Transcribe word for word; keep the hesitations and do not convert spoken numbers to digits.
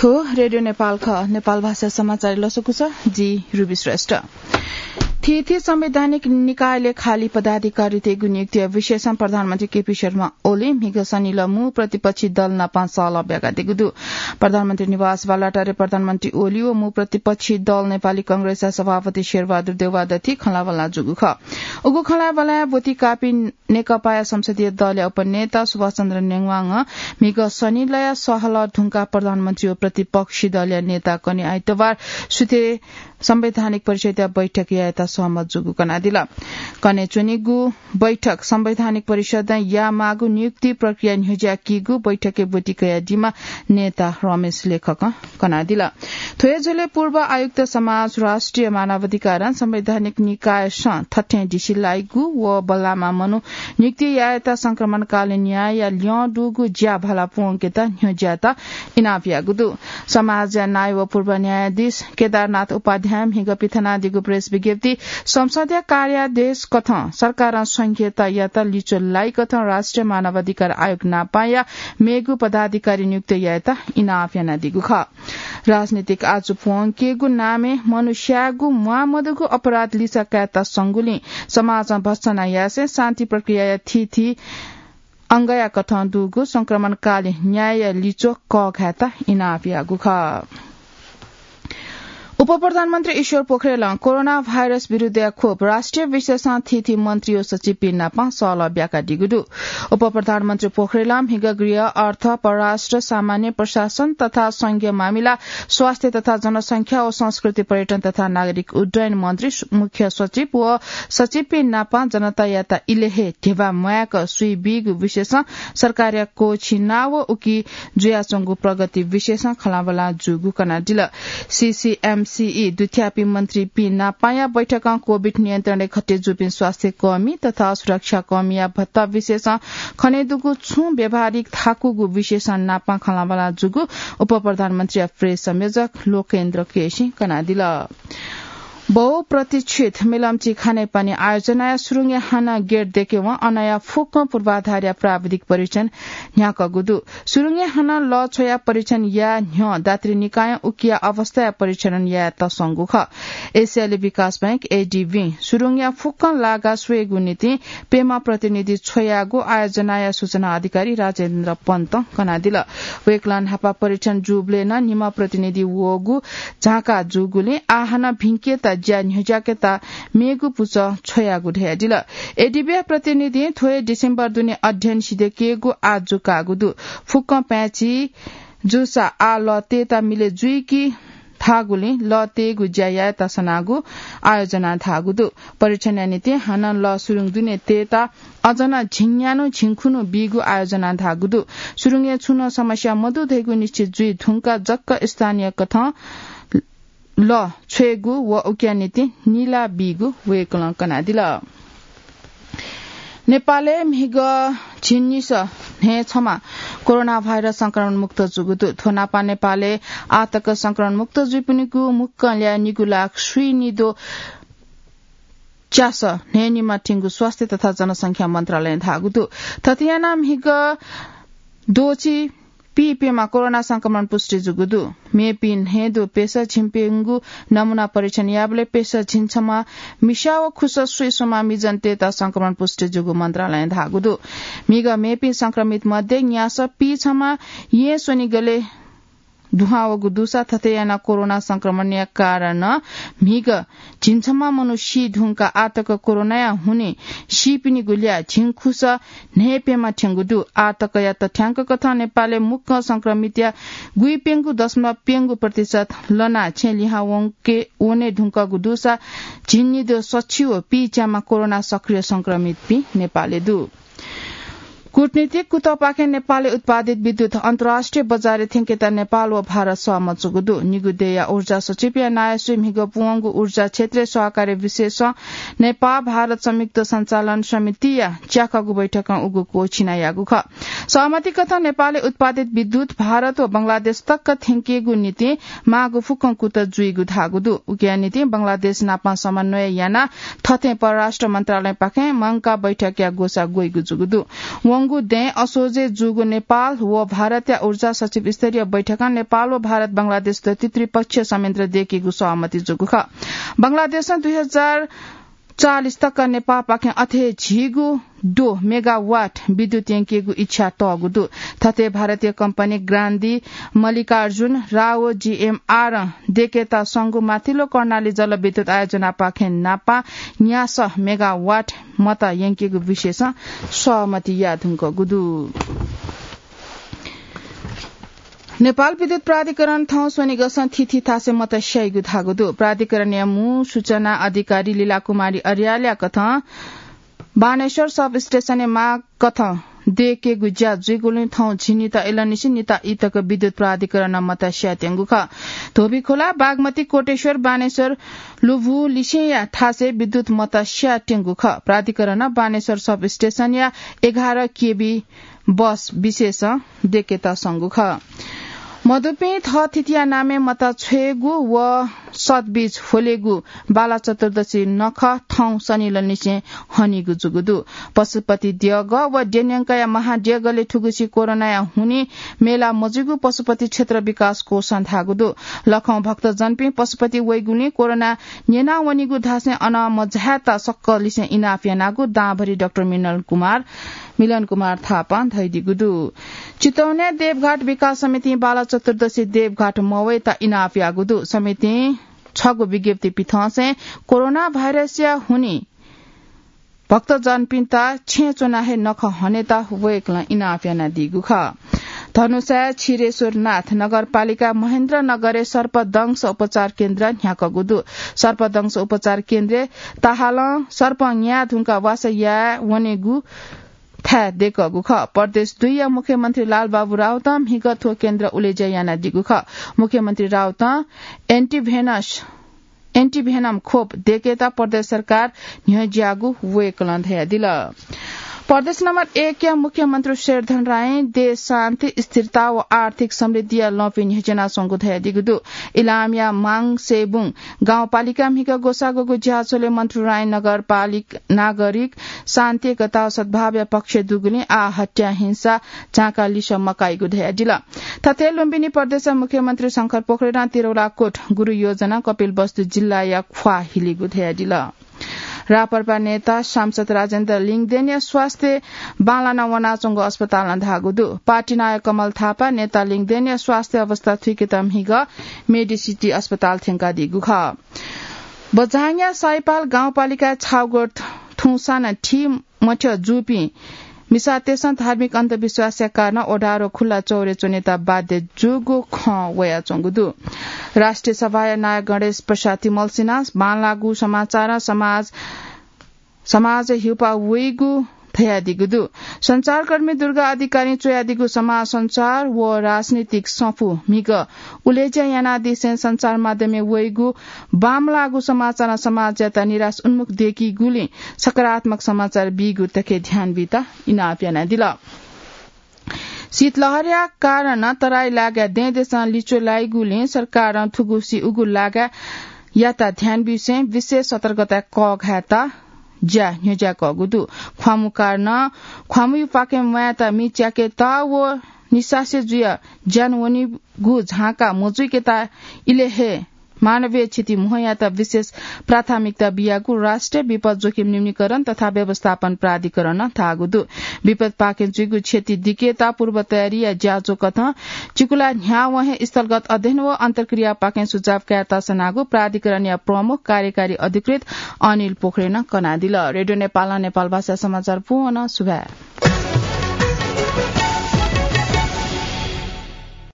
थो रेडियो नेपालका नेपाल भाषा समाचार लसकुछ जी रुबी श्रेष्ठ थिथि संवैधानिक निकायले खाली पदाधिकारी तेगु नियुक्ति विशेषण प्रधानमन्त्री केपी शर्मा ओली मिग सनिल मु प्रतिपक्षी दल नपा साल ब्यागा दिगुदु प्रधानमन्त्री निवास बालाटारे प्रधानमन्त्री ओली ओ मु प्रतिपक्षी दल नेपाली कांग्रेस सभापति शेरबहादुर देउवादती खलावला जुगु ख उगु खलावला बोती कापी नेकपा संसदीय दल उपनेता सुभाष चन्द्र नेङवाङ मिग सनिलय सहल ढुंका प्रधानमन्त्री ओ प्रतिपक्षी दलीय नेता कनि आइतबार सुते संवैधानिक परिषद बैठक याता सहमत जुगु कनादिला कने चुनिगु बैठक संवैधानिक परिषद या मागु नियुक्ति प्रक्रिया निहुजा किगु बैठके बुटिकया दिमा नेता रमेश लेखक कनादिला थोयजले पूर्व आयुक्त समाज राष्ट्रिय मानवाधिकार संवैधानिक निकाय स थठे डिसिलाइगु व बल्लामा मनु नियुक्ति याता संक्रमणकालीन न्याय या ल्यडुगु ज्या भला पोंकेता निहुजाता इनापियागुदु समाज न्याय व पूर्व न्यायाधीश केदारनाथ उपाध्याय हिग पिथनादिगु प्रेस विज्ञप्ति संसदीय कार्यादेश कथ सरकार संघीयता याता लिचो लाई कथ राष्ट्रिय मानवाधिकार आयोग नापाया मेगु पदाधिकारी नियुक्त याता इनाफयाना दिगु ख राजनीतिक आजु पोंकेगु नामे मनुष्यगु मुआमदगु अपराध लिसा काता संगुली समाज भत्सना यासे शान्ति प्रक्रिया थिथि अंगया कथ दुगु संक्रमणकाली न्याय लिचो क खाता इनाफयागु ख उप प्रधानमन्त्री ईश्वर पोखरेल कोरोना भाइरस विरूद्ध खोप राष्ट्रिय विशेषण थिथि मन्त्री ओ सचिव पिन्नापा सल ब्याका दिगुदु उप प्रधानमन्त्री पोखरेल हिग गृह अर्थ परराष्ट्र सामान्य प्रशासन तथा संघीय मामिला स्वास्थ्य तथा जनसंख्या ओ संस्कृति पर्यटन तथा नागरिक उड्डयन मन्त्री मुख्य सचिव व सचिव पिन्नापा जनता याता इलेहे ढेवा मयाक सुई बिग विशेषण सरकार को छिनाव उकी जुयाचंगु प्रगति विशेषण खलावला जुगु कनाडिल सीसीएम सीई दुथ्यापी मन्त्री पी नापाया बैठकमा कोविड नियन्त्रण खटे जुपिन स्वास्थ्य कर्मी तथा सुरक्षा कर्मी भत्ता विशेषण खनेदुगु छु व्यावहारिक थाकुगु विशेषण नापा खलावाला जुगु उप प्रधानमन्त्री प्रेस संयोजक लोकेन्द्र केसी कनादिल बहुप्रतीक्षित मिलम्ची खानेपानी आयोजना सुरुङ्गे हाना गेट देखेवा अनया फुक पूर्वाधार प्राविधिक परीक्षण न्याक गुदु सुरुङ्गे हाना ल छोया परीक्षण या न्य दात्री निकाय उकिया अवस्था परीक्षण या तसंगु ख एशियाली विकास बैंक एडीबी सुरुङ्गे फुक लागा स्वेगु नीति पेमा प्रतिनिधि छोयागु आयोजना या सूचना अधिकारी राजेन्द्र पन्त कनादिल वेकलन हापा परीक्षण जुबले न निमा प्रतिनिधि वोगु झाका जुगुले आहना भिंकेता ज्यान हुजाकेता मेगु पुच छोयागु ढेदिल एडीबी प्रतिनिधि थोय डिसेम्बर दुने अध्ययन सिदेकेगु आजु कागुदु फुक्क प्याची जुसा आ लतेता मिले जुइकी थागुले लतेगु ज्याया तसनागु आयोजना थागुदु परीक्षण नीति हनन ल सुरुङ दुने तेता अजना झिङयानो झिङखुनु बिगु आयोजना थागुदु सुरुङे छुन समस्या मधु धेगु निश्चित जुइ धुंका जक्क स्थानीय कथा ल छेगु व उक्या नीति नीला बिगु वेकल कनादिल नेपालले मिग छिन्निस हे छमा कोरोना भाइरस संक्रमण मुक्त जुगुदु थोनापा नेपालले आतक संक्रमण मुक्त जुपिनिगु मुक्कल्या निगुलाक सुइनिदो चास नेनिमा टिंगु स्वास्थ्य तथा जनसंख्या मन्त्रालय धागुदु ततियाना मिग दोची पीपीमा कोरोना संक्रमण पुष्टि जुगुदु मेपिन हेदो पेशा छिम्पेंगु नमूना परीक्षण याबले पेशा छिन्छमा मिशाव खुस सुइसमा मिजन्तेता संक्रमण पुष्टि जुगु मन्त्रालय धागुदु मिग मेपिन संक्रमित मध्ये न्यास पी छमा ये सोनिगले दुहावगु दुसा थतेयाना कोरोना संक्रमण या कारण मिग झिन्छमा मनुष्य ढुंका आतक कोरोना हुने शिपिनी गुलिया झिङखुस नेपेमा ठेंगुदु आतक या तथ्याङ्क कथा नेपालले मुख्य संक्रमित या गुइपेंगु दशमलव पेंगु प्रतिशत लना छेलिहा वंके ओने ढुंका गुदुसा झिन्निदो सचिव पीचामा कोरोना सक्रिय संक्रमित पी नेपालले दु कूटनीतिक कुतपाखे नेपालले उत्पादित विद्युत अन्तर्राष्ट्रिय बजार थिंकेता नेपाल व भारत सहमत जुगुदु निगुदेया ऊर्जा सचिव या नायसु मिगो पुंगु ऊर्जा क्षेत्रीय सहकारी विशेष नेपाल भारत संयुक्त संचालन समिति या च्याखगु बैठक उगु कोछिना यागु ख सहमति कथा नेपालले उत्पादित विद्युत भारत व बंगलादेश तक थिंकेगु नीति मागु फुकं कुत जुइगु धागुदु उकिया नीति बंगलादेश नापा समन्वय याना थथे परराष्ट्र मन्त्रालय पाखे मंगका बैठक या गोसा गोइगु जुगुदु मंगू दे असोजे जुगु नेपाल व भारतीय ऊर्जा सचिव स्तरीय बैठक नेपाल व भारत बंगलादेश त्रिपक्षीय संयन्त्र देखिएको सहमति जुगु ख बंगलादेश दुई हजार चालीस तक नेपाल पाखे अथे झिगु दो मेगावाट विद्युत यंकिएको इच्छा तगुदु थते भारतीय कम्पनी ग्रान्दी मल्लिकार्जुन राव जीएमआर देकेता संगु माथिल्लो कर्णाली जलविद्युत आयोजना पाखे नापा न्यास मेगावाट मत यंकिएको विशेष सहमति यादुङको गुदु नेपाल विद्युत प्राधिकरण थौ सोनी गसन थिथि थासे मत श्याइगु थागुदु प्राधिकरण मु सूचना अधिकारी लीला कुमारी अर्याल्या कथ बानेश्वर सब स्टेशन मा कथ देके गुज्या जुइगुलि थौ झिनी त एलनिसी निता इतक विद्युत प्राधिकरण मत श्यातेंगु ख धोबी खोला बागमती कोटेश्वर बानेश्वर लुभु लिसेया ठासे विद्युत मत श्यातेंगु ख प्राधिकरण बानेश्वर सब स्टेशन या एघार केबी बस विशेष देकेता संगु ख मधुपी थ थितिया नामे मत छेगु व सतबीज फोलेगु बाला चतुर्दशी नख थौ सनिल निसे हनिगु जुगुदु पशुपति दियग व डेन्यंकया महाडेगले ठुगुसी कोरोना हुने मेला मजुगु पशुपति क्षेत्र विकास कोष थागुदु लखौ भक्त जनपी पशुपति वैगुनी कोरोना नेना वनिगु धासे अन मझाता सक्कलिसे इनाफियानागु दाभरी डाक्टर मिलन कुमार मिलन कुमार थापा धैदिगुदु चितौने देवघाट विकास समिति बाला चतुर्दशी देवघाट मवैता इनाफियागुदु समिति छगु विज्ञप्ति पिथसे कोरोना भाइरस या हुनी भक्त जनपिन्ता छे चुनाहे नख हनेता वेकला इनाफियाना दिगु ख धनुषा छिरेश्वरनाथ नगरपालिका महेन्द्र नगरे सर्पदंश उपचार केन्द्र न्याकगुदु सर्पदंश उपचार केन्द्र ताहाल सर्प न्या धुंका वासया वनेगु था देखगु ख प्रदेश दुई मुख्यमन्त्री लालबाबु राउत हिगथो केन्द्र उलेजा याना दिगु ख मुख्यमन्त्री राउत एन्टिभेनस एन्टिभेनम खोप देकेता प्रदेश सरकार न्यज्यागु वेकलन थया दिल प्रदेश नम्बर एक या मुख्यमन्त्री शेरधन राय देश शान्ति स्थिरता व आर्थिक समृद्धि लपिन योजना संगु थया दिगुदु इलामिया माङ सेबुङ गाउँपालिका मिका गोसागोगु ज्याचोले मन्त्री राय नगरपालिक नागरिक शान्ति एकता सद्भाव पक्ष दुगुनी आ हत्या हिंसा झाका लिस मकाइगु थया दिल तथे लुम्बिनी प्रदेश मुख्यमन्त्री शंकर पोखरेल तिरौलाकोट गुरु योजना कपिल वस्तु जिल्ला या ख्वा हिलिगु थया दिल रापरपा नेता सांसद राजेन्द्र लिङदेन स्वास्थ्य बालाना वनाचुङ्गो अस्पताल धागुदु पार्टी नायक कमल थापा नेता लिङदेन स्वास्थ्य अवस्था थुइकेतम हिग मेडिसिटी अस्पताल थेंका दिगु ख बझाङया साइपाल गाउँपालिका छाउगोट थुसाना ठी मठ्य जुपी मिसातेसन धार्मिक अन्धविश्वासका कारण ओडारो खुल्ला चौरे चुनेता बाध्य जुगु ख वया चंगुदु राष्ट्रिय सभा नायक गणेश प्रसाद तिमल सिन्हा बानलागु समाचार समाज समाज हिउपा वेगु थया दिगुदु संचारकर्मी दुर्गा अधिकारी चोयादिगु समाज संचार व राजनीतिक सफु मिग उलेजा यानादि से संचार माध्यमे वेगु बामलागु समाचार समाज जता निराश उन्मुख देखि गुली सकारात्मक समाचार बिगु तके ध्यान बिता इनाप्याना दिल शीतलहरया कारण तराई लाग्या दे देशा लिचो लाइगुले सरकार थुगुसी उगु लाग्या याता ध्यान बिसे विशेष सतर्कता क घाता ज्या न्यजा कगुदु ख्वामु कारण ख्वामु पाके मायाता मिच्याके ता वो निसासे जुया जानवनी गु झाका मोजुकेता इलेहे मानवीय क्षति मुहैयाता विशेष प्राथमिकता बियागु राष्ट्रिय विपद जोखिम न्यूनीकरण तथा व्यवस्थापन प्राधिकरण थागुदु विपद पाके जुगु क्षति दिकेता पूर्व तयारी या ज्याजो कथा चिकुला न्या वहे स्थलगत अध्ययन व अन्तर्क्रिया पाके सुझाव कायता सनागु प्राधिकरण या प्रमुख कार्यकारी अधिकृत अनिल पोखरेल कनादिल रेडियो नेपाल नेपाल भाषा समाचार पुन सुभा